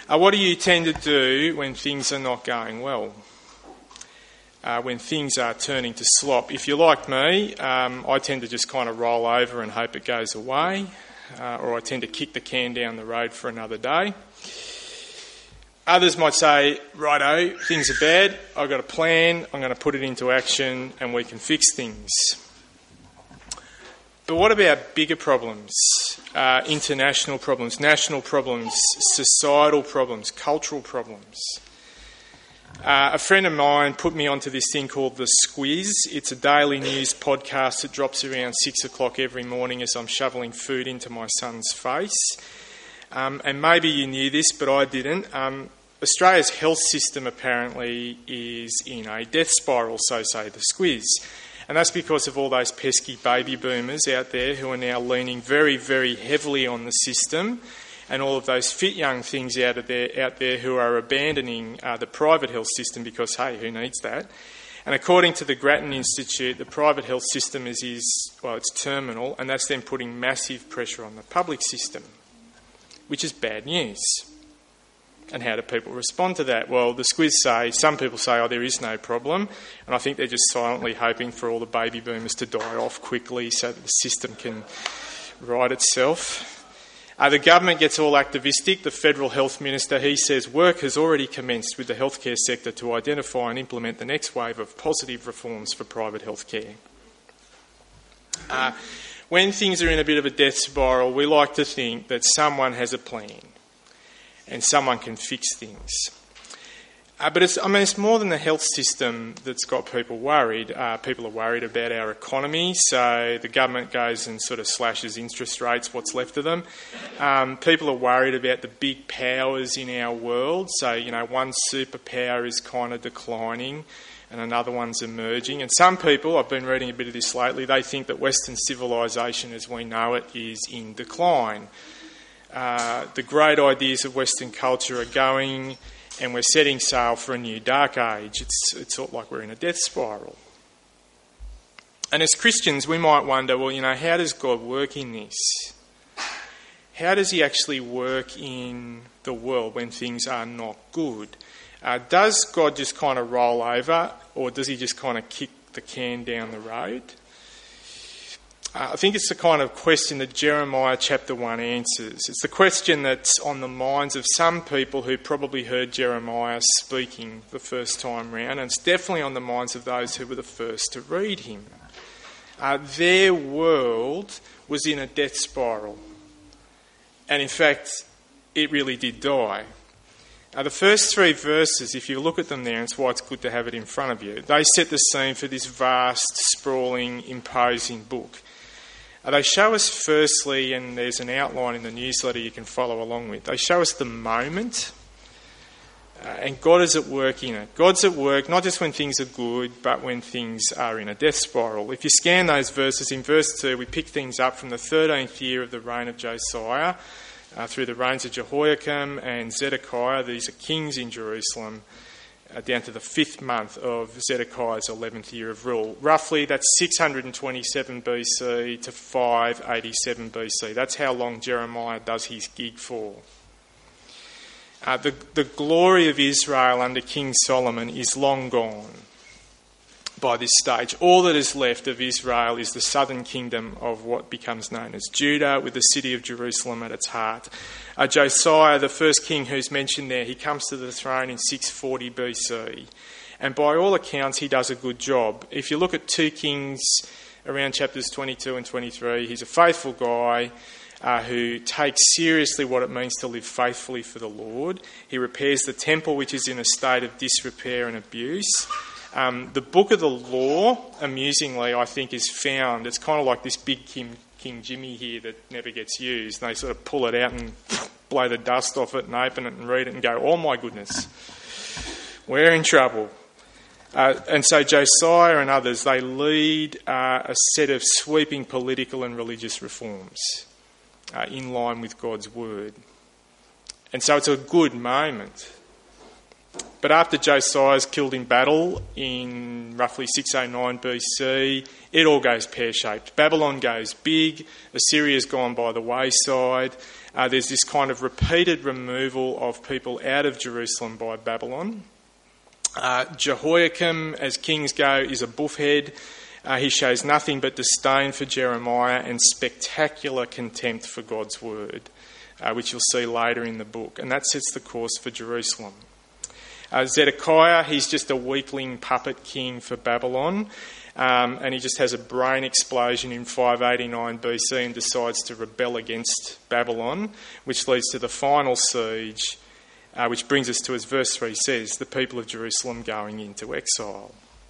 What do you tend to do when things are not going well? When things are turning to slop? If you're like me, I tend to just kind of roll over and hope it goes away, or I tend to kick the can down the road for another day. Others might say, righto, things are bad, I've got a plan, I'm going to put it into action and we can fix things. But what about bigger problems? International problems, national problems, societal problems, cultural problems? A friend of mine put me onto this thing called The Squiz. It's a daily news podcast that drops around 6 o'clock every morning as I'm shoveling food into my son's face. And maybe you knew this, but I didn't. Australia's health system apparently is in a death spiral, so say The Squiz. And that's because of all those pesky baby boomers out there who are now leaning very, very heavily on the system, and all of those fit young things out there who are abandoning the private health system because, hey, who needs that? And according to the Grattan Institute, the private health system it's terminal, and that's then putting massive pressure on the public system, which is bad news. And how do people respond to that? Well, the Squiz say, some people say, oh, there is no problem, and I think they're just silently hoping for all the baby boomers to die off quickly so that the system can right itself. The government gets all activistic. The Federal Health Minister, he says work has already commenced with the healthcare sector to identify and implement the next wave of positive reforms for private healthcare. When things are in a bit of a death spiral, we like to think that someone has a plan and someone can fix things. But it's more than the health system that's got people worried. People are worried about our economy, so the government goes and sort of slashes interest rates, what's left of them. People are worried about the big powers in our world. So, one superpower is kind of declining and another one's emerging. And some people, I've been reading a bit of this lately, they think that Western civilisation as we know it is in decline. The great ideas of Western culture are going, and we're setting sail for a new dark age. It's sort of like we're in a death spiral. And as Christians, we might wonder, well, how does God work in this? How does he actually work in the world when things are not good? Does God just kind of roll over, or does he just kind of kick the can down the road? I think it's the kind of question that Jeremiah chapter 1 answers. It's the question that's on the minds of some people who probably heard Jeremiah speaking the first time round, and it's definitely on the minds of those who were the first to read him. Their world was in a death spiral, and in fact, it really did die. The first 3 verses, if you look at them there, and it's why it's good to have it in front of you, they set the scene for this vast, sprawling, imposing book. They show us firstly, and there's an outline in the newsletter you can follow along with, they show us the moment, and God is at work in it. God's at work not just when things are good, but when things are in a death spiral. If you scan those verses, in verse 2 we pick things up from the 13th year of the reign of Josiah, through the reigns of Jehoiakim and Zedekiah. These are kings in Jerusalem, down to the 5th month of Zedekiah's 11th year of rule. Roughly, that's 627 BC to 587 BC. That's how long Jeremiah does his gig for. The glory of Israel under King Solomon is long gone by this stage. All that is left of Israel is the southern kingdom of what becomes known as Judah, with the city of Jerusalem at its heart. Josiah, the first king who's mentioned there, he comes to the throne in 640 BC. And by all accounts, he does a good job. If you look at 2 Kings around chapters 22 and 23, he's a faithful guy who takes seriously what it means to live faithfully for the Lord. He repairs the temple, which is in a state of disrepair and abuse. The book of the law, amusingly, I think, is found. It's kind of like this big King Jimmy here that never gets used. They sort of pull it out and blow the dust off it and open it and read it and go, oh my goodness, we're in trouble. And so Josiah and others, they lead a set of sweeping political and religious reforms in line with God's word. And so it's a good moment. But after Josiah's killed in battle in roughly 609 BC, it all goes pear-shaped. Babylon goes big, Assyria's gone by the wayside, There's this kind of repeated removal of people out of Jerusalem by Babylon. Jehoiakim, as kings go, is a buffhead. He shows nothing but disdain for Jeremiah and spectacular contempt for God's word, which you'll see later in the book. And that sets the course for Jerusalem. Zedekiah, he's just a weakling puppet king for Babylon. And he just has a brain explosion in 589 BC and decides to rebel against Babylon, which leads to the final siege, which brings us to, as verse 3 says, the people of Jerusalem going into exile.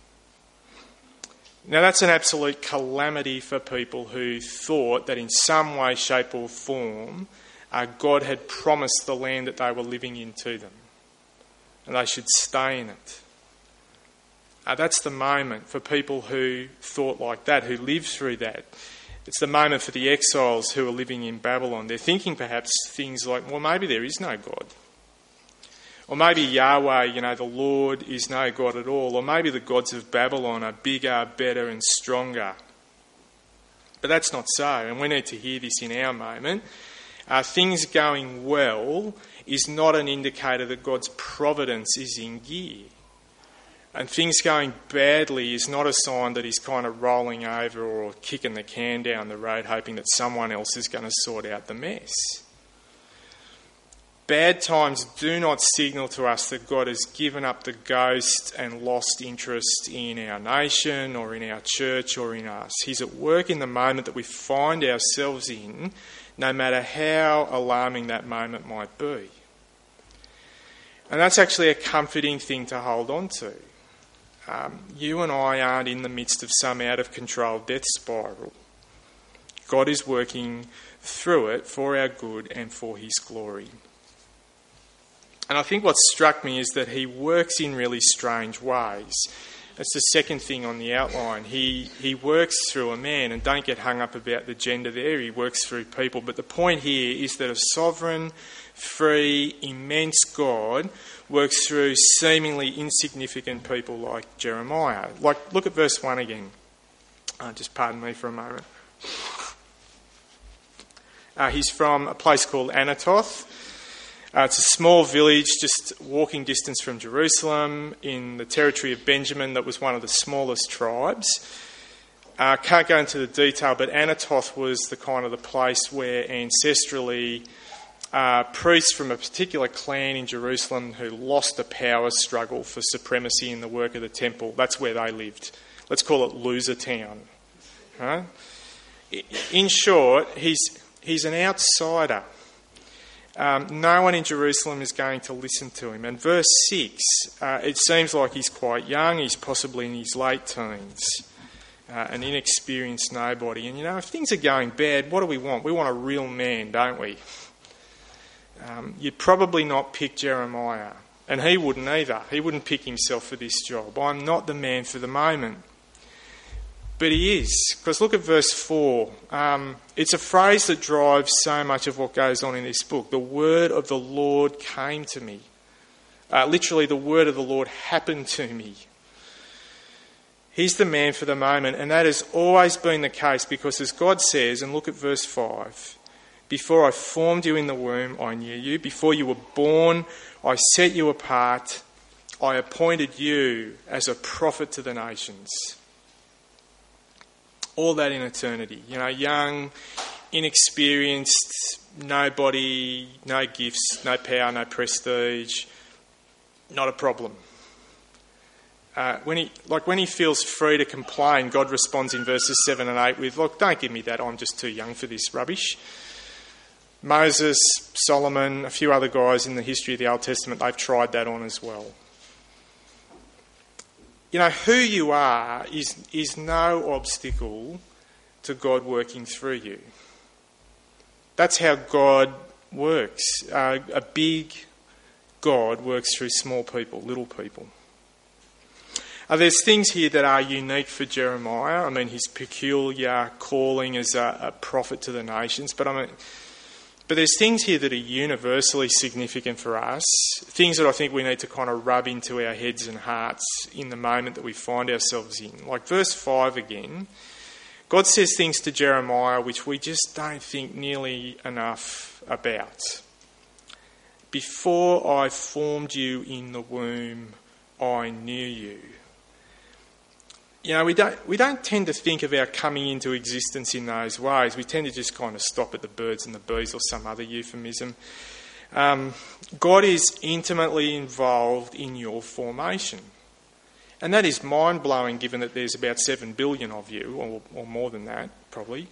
Now that's an absolute calamity for people who thought that in some way, shape or form, God had promised the land that they were living in to them, and they should stay in it. That's the moment for people who thought like that, who lived through that. It's the moment for the exiles who are living in Babylon. They're thinking perhaps things like, well, maybe there is no God. Or maybe Yahweh, the Lord, is no God at all. Or maybe the gods of Babylon are bigger, better and stronger. But that's not so, and we need to hear this in our moment. Things going well is not an indicator that God's providence is in gear. And things going badly is not a sign that he's kind of rolling over or kicking the can down the road, hoping that someone else is going to sort out the mess. Bad times do not signal to us that God has given up the ghost and lost interest in our nation or in our church or in us. He's at work in the moment that we find ourselves in, no matter how alarming that moment might be. And that's actually a comforting thing to hold on to. You and I aren't in the midst of some out-of-control death spiral. God is working through it for our good and for his glory. And I think what struck me is that he works in really strange ways. That's the second thing on the outline. He works through a man, and don't get hung up about the gender there. He works through people. But the point here is that a sovereign, free, immense God works through seemingly insignificant people like Jeremiah. Like, look at verse 1 again. Just pardon me for a moment. He's from a place called Anathoth. It's a small village just walking distance from Jerusalem in the territory of Benjamin that was one of the smallest tribes. Can't go into the detail, but Anathoth was the kind of the place where ancestrally priests from a particular clan in Jerusalem who lost a power struggle for supremacy in the work of the temple, that's where they lived. Let's call it Loser Town. Right? In short, he's an outsider. No one in Jerusalem is going to listen to him. And verse 6, it seems like he's quite young. He's possibly in his late teens, an inexperienced nobody. And, if things are going bad, what do we want? We want a real man, don't we? You'd probably not pick Jeremiah. And he wouldn't either. He wouldn't pick himself for this job. I'm not the man for the moment. But he is, because look at verse 4. It's a phrase that drives so much of what goes on in this book. The word of the Lord came to me. Literally, the word of the Lord happened to me. He's the man for the moment, and that has always been the case because as God says, and look at verse 5, before I formed you in the womb, I knew you. Before you were born, I set you apart. I appointed you as a prophet to the nations. All that in eternity. Young, inexperienced, nobody, no gifts, no power, no prestige. Not a problem. When he feels free to complain, God responds in verses 7 and 8 with, look, don't give me that, I'm just too young for this rubbish. Moses, Solomon, a few other guys in the history of the Old Testament, they've tried that on as well. Who you are is no obstacle to God working through you. That's how God works. A big God works through small people, little people. There's things here that are unique for Jeremiah. His peculiar calling as a prophet to the nations. But there's things here that are universally significant for us, things that I think we need to kind of rub into our heads and hearts in the moment that we find ourselves in. Like verse 5 again, God says things to Jeremiah which we just don't think nearly enough about. Before I formed you in the womb, I knew you. You know, we don't tend to think of our coming into existence in those ways. We tend to just kind of stop at the birds and the bees or some other euphemism. God is intimately involved in your formation. And that is mind-blowing given that there's about 7 billion of you, or more than that, probably.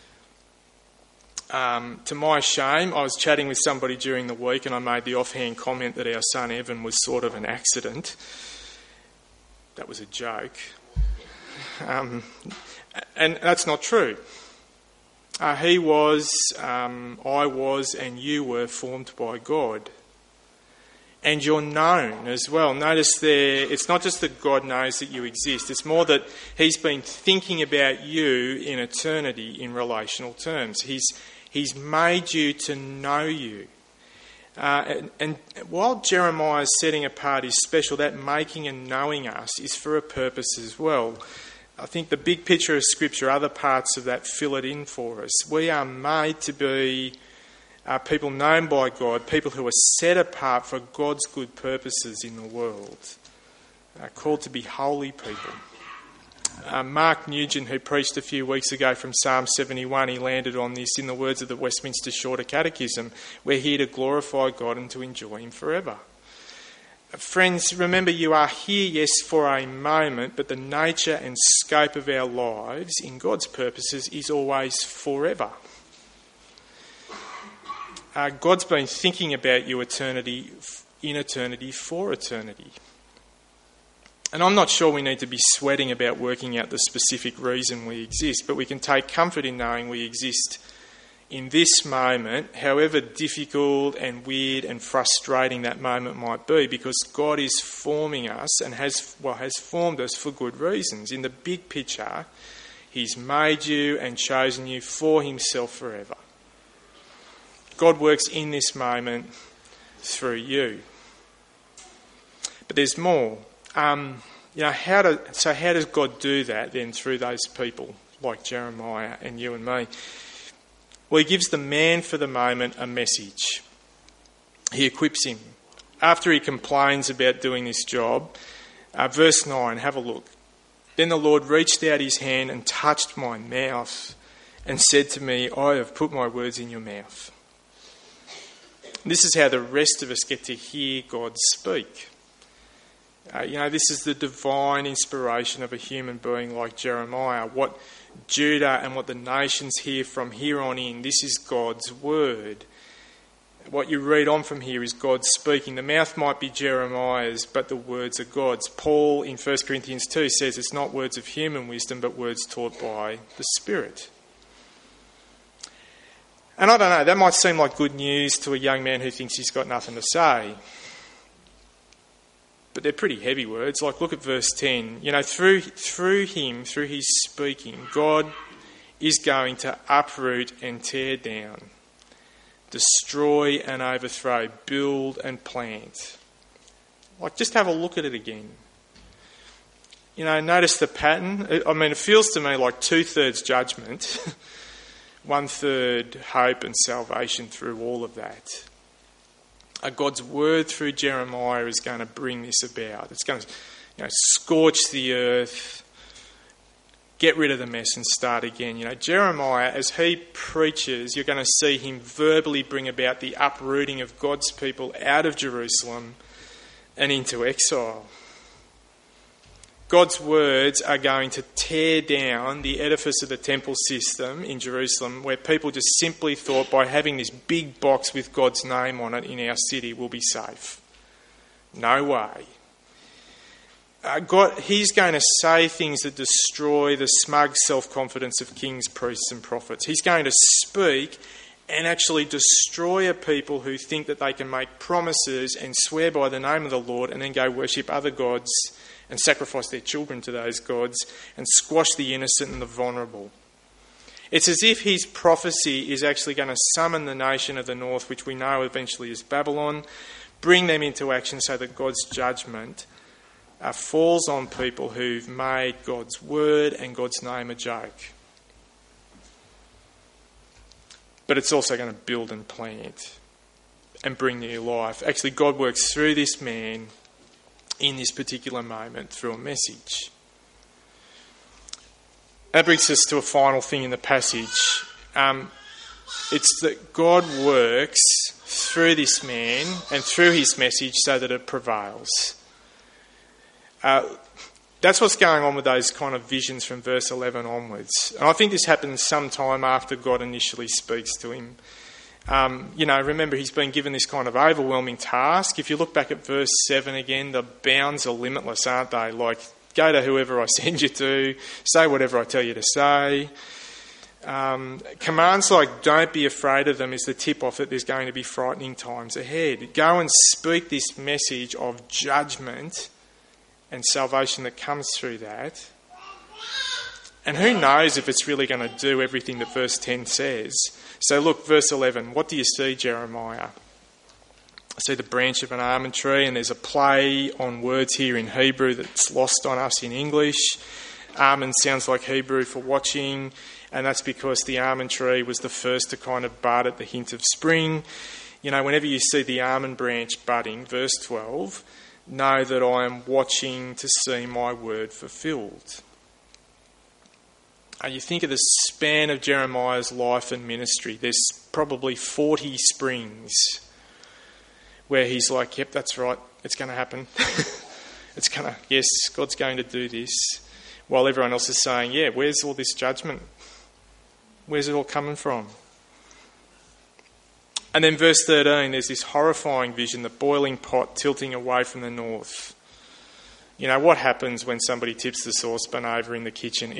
To my shame, I was chatting with somebody during the week and I made the offhand comment that our son Evan was sort of an accident. That was a joke. And that's not true. He was, I was, and you were formed by God. And you're known as well. Notice there, it's not just that God knows that you exist. It's more that he's been thinking about you in eternity in relational terms. He's made you to know you. And while Jeremiah is setting apart his special, that making and knowing us is for a purpose as well. I think the big picture of Scripture, other parts of that fill it in for us. We are made to be people known by God, people who are set apart for God's good purposes in the world, called to be holy people. Mark Nugent, who preached a few weeks ago from Psalm 71, he landed on this in the words of the Westminster Shorter Catechism: we're here to glorify God and to enjoy him forever. Friends, remember you are here, yes, for a moment, but the nature and scope of our lives in God's purposes is always forever. God's been thinking about you in eternity for eternity. And I'm not sure we need to be sweating about working out the specific reason we exist, but we can take comfort in knowing we exist in this moment, however difficult and weird and frustrating that moment might be, because God is forming us and has formed us for good reasons. In the big picture, he's made you and chosen you for himself forever. God works in this moment through you. But there's more. How does God do that then through those people like Jeremiah and you and me? Well, he gives the man for the moment a message. He equips him. After he complains about doing this job, verse 9, have a look. Then the Lord reached out his hand and touched my mouth and said to me, I have put my words in your mouth. This is how the rest of us get to hear God speak. This is the divine inspiration of a human being like Jeremiah. What Judah and what the nations hear from here on in, this is God's word. What you read on from here is God speaking. The mouth might be Jeremiah's, but the words are God's. Paul in 1 Corinthians 2 says it's not words of human wisdom, but words taught by the Spirit. And I don't know, that might seem like good news to a young man who thinks he's got nothing to say. But they're pretty heavy words. Like, look at verse 10. Through him, through his speaking, God is going to uproot and tear down, destroy and overthrow, build and plant. Like, just have a look at it again. Notice the pattern. It feels to me like 2/3 judgment, 1/3 hope and salvation through all of that. God's word through Jeremiah is going to bring this about. It's going to scorch the earth, get rid of the mess and start again. Jeremiah, as he preaches, you're going to see him verbally bring about the uprooting of God's people out of Jerusalem and into exile. God's words are going to tear down the edifice of the temple system in Jerusalem, where people just simply thought by having this big box with God's name on it in our city we'll be safe. No way. He's going to say things that destroy the smug self-confidence of kings, priests and prophets. He's going to speak and actually destroy a people who think that they can make promises and swear by the name of the Lord and then go worship other gods and sacrifice their children to those gods and squash the innocent and the vulnerable. It's as if his prophecy is actually going to summon the nation of the north, which we know eventually is Babylon, bring them into action so that God's judgment falls on people who've made God's word and God's name a joke. but it's also going to build and plant and bring new life. Actually, God works through this man in this particular moment through a message. That brings us to a final thing in the passage. It's that God works through this man and through his message so that it prevails. That's what's going on with those kind of visions from verse 11 onwards. And I think this happens sometime after God initially speaks to him. Remember, he's been given this kind of overwhelming task. If you look back at verse 7 again, the bounds are limitless, aren't they? Like, go to whoever I send you to, say whatever I tell you to say. Commands like don't be afraid of them is the tip-off that there's going to be frightening times ahead. Go and speak this message of judgment and salvation that comes through that. And who knows if it's really going to do everything that verse 10 says. So look, verse 11, what do you see, Jeremiah? I see the branch of an almond tree, and there's a play on words here in Hebrew that's lost on us in English. Almond sounds like Hebrew for watching, and that's because the almond tree was the first to kind of bud at the hint of spring. Whenever you see the almond branch budding, verse 12, know that I am watching to see my word fulfilled. You think of the span of Jeremiah's life and ministry. There's probably 40 springs where he's like, yep, that's right, it's going to happen. Yes, God's going to do this. While everyone else is saying, yeah, where's all this judgment? Where's it all coming from? And then verse 13, there's this horrifying vision, the boiling pot tilting away from the north. What happens when somebody tips the saucepan over in the kitchen?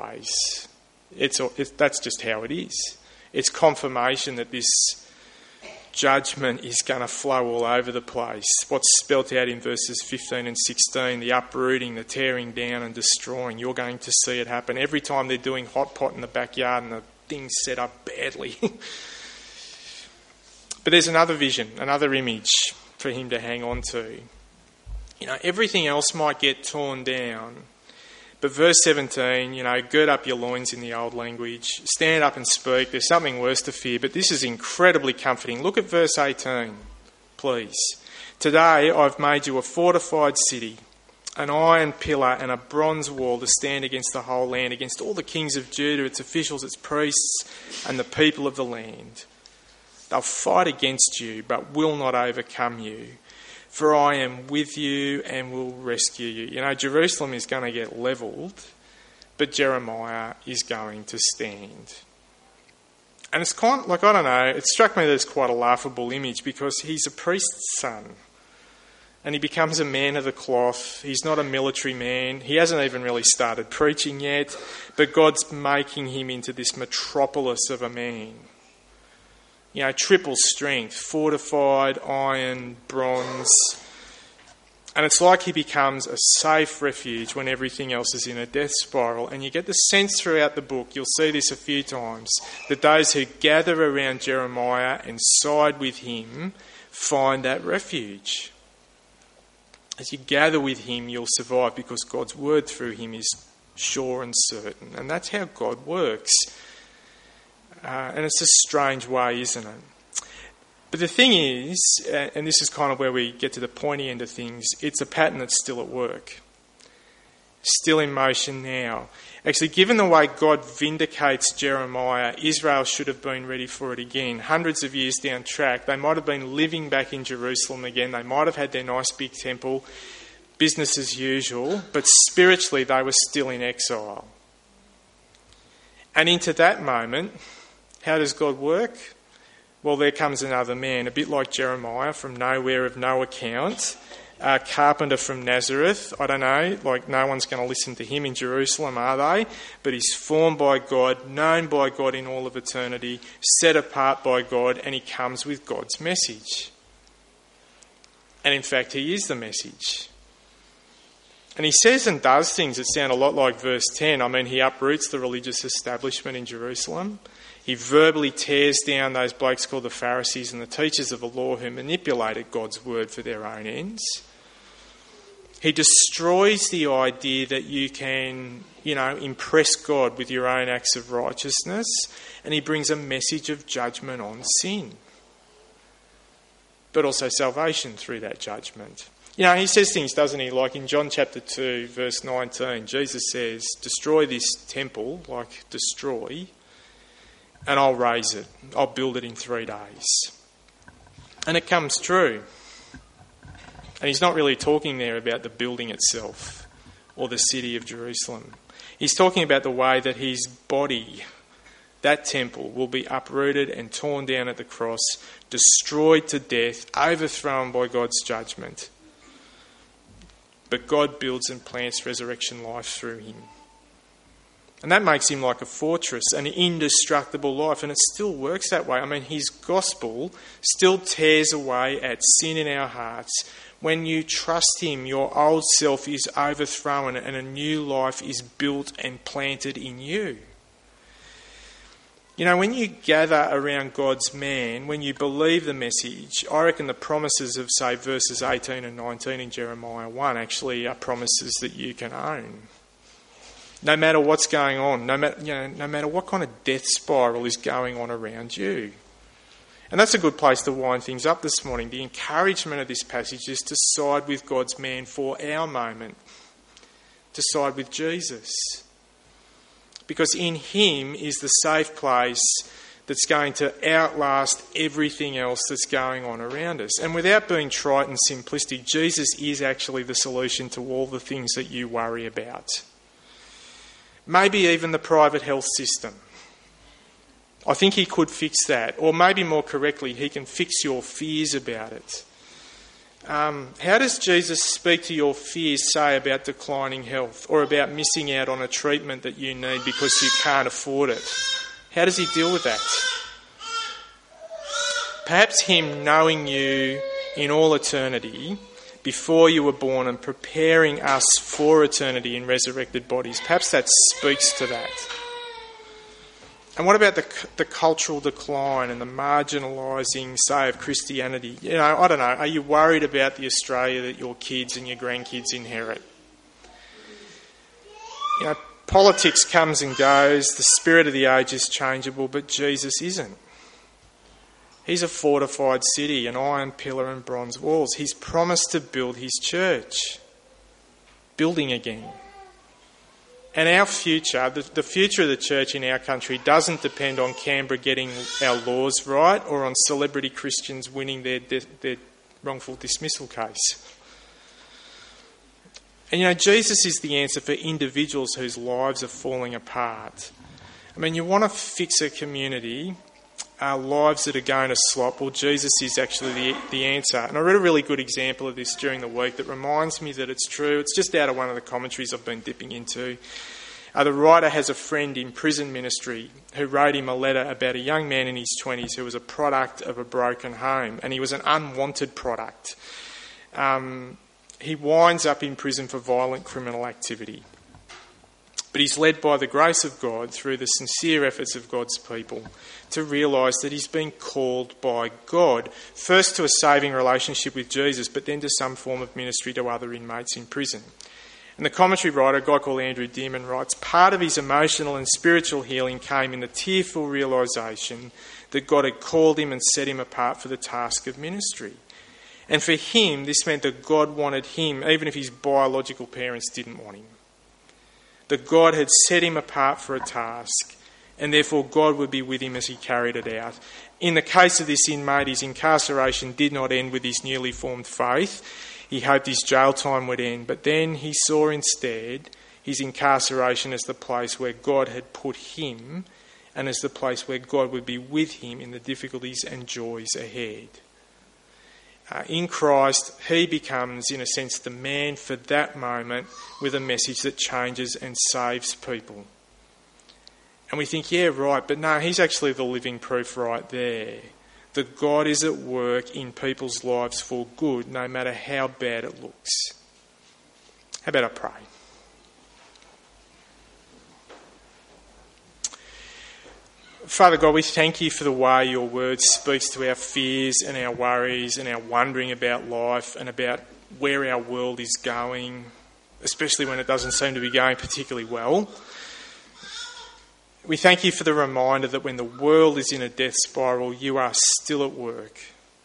That's just how it is. It's confirmation that this judgment is going to flow all over the place. What's spelt out in verses 15 and 16, the uprooting, the tearing down and destroying, you're going to see it happen. Every time they're doing hot pot in the backyard and the thing's set up badly. But there's another vision, another image for him to hang on to. Everything else might get torn down. But verse 17, gird up your loins in the old language. Stand up and speak. There's something worse to fear, but this is incredibly comforting. Look at verse 18, please. Today I've made you a fortified city, an iron pillar and a bronze wall to stand against the whole land, against all the kings of Judah, its officials, its priests, and the people of the land. They'll fight against you, but will not overcome you. For I am with you and will rescue you. Jerusalem is going to get levelled, but Jeremiah is going to stand. And it's kind of, like, I don't know, it struck me that it's quite a laughable image because he's a priest's son. And he becomes a man of the cloth. He's not a military man. He hasn't even really started preaching yet, but God's making him into this metropolis of a man. Triple strength, fortified, iron, bronze. And it's like he becomes a safe refuge when everything else is in a death spiral. And you get the sense throughout the book, you'll see this a few times, that those who gather around Jeremiah and side with him find that refuge. As you gather with him, you'll survive because God's word through him is sure and certain. And that's how God works. And it's a strange way, isn't it? But the thing is, and this is kind of where we get to the pointy end of things, it's a pattern that's still at work. Still in motion now. Actually, given the way God vindicates Jeremiah, Israel should have been ready for it again. Hundreds of years down track, they might have been living back in Jerusalem again. They might have had their nice big temple, business as usual, but spiritually they were still in exile. And into that moment, how does God work? Well, there comes another man, a bit like Jeremiah, from nowhere of no account, a carpenter from Nazareth. I don't know, like no one's going to listen to him in Jerusalem, are they? But he's formed by God, known by God in all of eternity, set apart by God, and he comes with God's message. And in fact, he is the message. And he says and does things that sound a lot like verse 10. I mean, he uproots the religious establishment in Jerusalem. He verbally tears down those blokes called the Pharisees and the teachers of the law who manipulated God's word for their own ends. He destroys the idea that you can, impress God with your own acts of righteousness, and he brings a message of judgment on sin, but also salvation through that judgment. He says things, doesn't he? Like in John chapter 2, verse 19, Jesus says, destroy this temple, like destroy, and I'll raise it. I'll build it in 3 days. And it comes true. And he's not really talking there about the building itself or the city of Jerusalem. He's talking about the way that his body, that temple, will be uprooted and torn down at the cross, destroyed to death, overthrown by God's judgment. But God builds and plants resurrection life through him. And that makes him like a fortress, an indestructible life. And it still works that way. I mean, his gospel still tears away at sin in our hearts. When you trust him, your old self is overthrown and a new life is built and planted in you. When you gather around God's man, when you believe the message, I reckon the promises of, say, verses 18 and 19 in Jeremiah 1 actually are promises that you can own. No matter what's going on, no matter what kind of death spiral is going on around you. And that's a good place to wind things up this morning. The encouragement of this passage is to side with God's man for our moment, to side with Jesus. Because in him is the safe place that's going to outlast everything else that's going on around us. And without being trite and simplistic, Jesus is actually the solution to all the things that you worry about. Maybe even the private health system. I think he could fix that. Or maybe more correctly, he can fix your fears about it. How does Jesus speak to your fears, say, about declining health or about missing out on a treatment that you need because you can't afford it? How does he deal with that? Perhaps him knowing you in all eternity before you were born and preparing us for eternity in resurrected bodies, perhaps that speaks to that. And what about the cultural decline and the marginalising, say, of Christianity? I don't know, are you worried about the Australia that your kids and your grandkids inherit? Politics comes and goes, the spirit of the age is changeable, but Jesus isn't. He's a fortified city, an iron pillar and bronze walls. He's promised to build his church, building again. And our future, the future of the church in our country doesn't depend on Canberra getting our laws right or on celebrity Christians winning their wrongful dismissal case. And Jesus is the answer for individuals whose lives are falling apart. I mean, you want to fix a community, lives that are going to slop. Well, Jesus is actually the answer. And I read a really good example of this during the week that reminds me that it's true. It's just out of one of the commentaries I've been dipping into. The writer has a friend in prison ministry who wrote him a letter about a young man in his 20s who was a product of a broken home, and he was an unwanted product. He winds up in prison for violent criminal activity. But he's led by the grace of God through the sincere efforts of God's people to realise that he's been called by God, first to a saving relationship with Jesus, but then to some form of ministry to other inmates in prison. And the commentary writer, a guy called Andrew Dearman, writes, part of his emotional and spiritual healing came in the tearful realisation that God had called him and set him apart for the task of ministry. And for him, this meant that God wanted him, even if his biological parents didn't want him. That God had set him apart for a task, and therefore God would be with him as he carried it out. In the case of this inmate, his incarceration did not end with his newly formed faith. He hoped his jail time would end, but then he saw instead his incarceration as the place where God had put him and as the place where God would be with him in the difficulties and joys ahead. In Christ, he becomes, in a sense, the man for that moment with a message that changes and saves people. And we think, yeah, right, but no, he's actually the living proof right there. That God is at work in people's lives for good, no matter how bad it looks. How about I pray? Father God, we thank you for the way your word speaks to our fears and our worries and our wondering about life and about where our world is going, especially when it doesn't seem to be going particularly well. We thank you for the reminder that when the world is in a death spiral, you are still at work.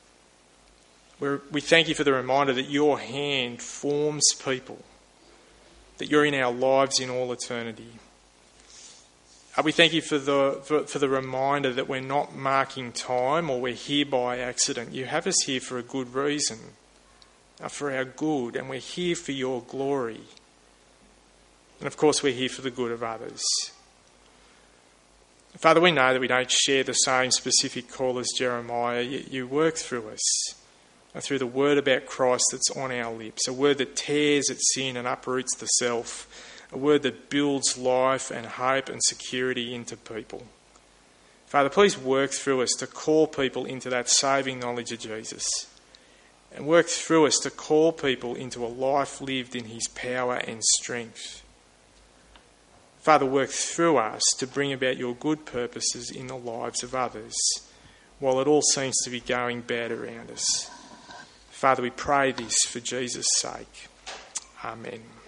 We thank you for the reminder that your hand forms people, that you're in our lives in all eternity. We thank you for the reminder that we're not marking time or we're here by accident. You have us here for a good reason, for our good, and we're here for your glory. And of course we're here for the good of others. Father, we know that we don't share the same specific call as Jeremiah, yet you work through us, through the word about Christ that's on our lips, a word that tears at sin and uproots the self, a word that builds life and hope and security into people. Father, please work through us to call people into that saving knowledge of Jesus, and work through us to call people into a life lived in his power and strength. Father, work through us to bring about your good purposes in the lives of others, while it all seems to be going bad around us. Father, we pray this for Jesus' sake. Amen.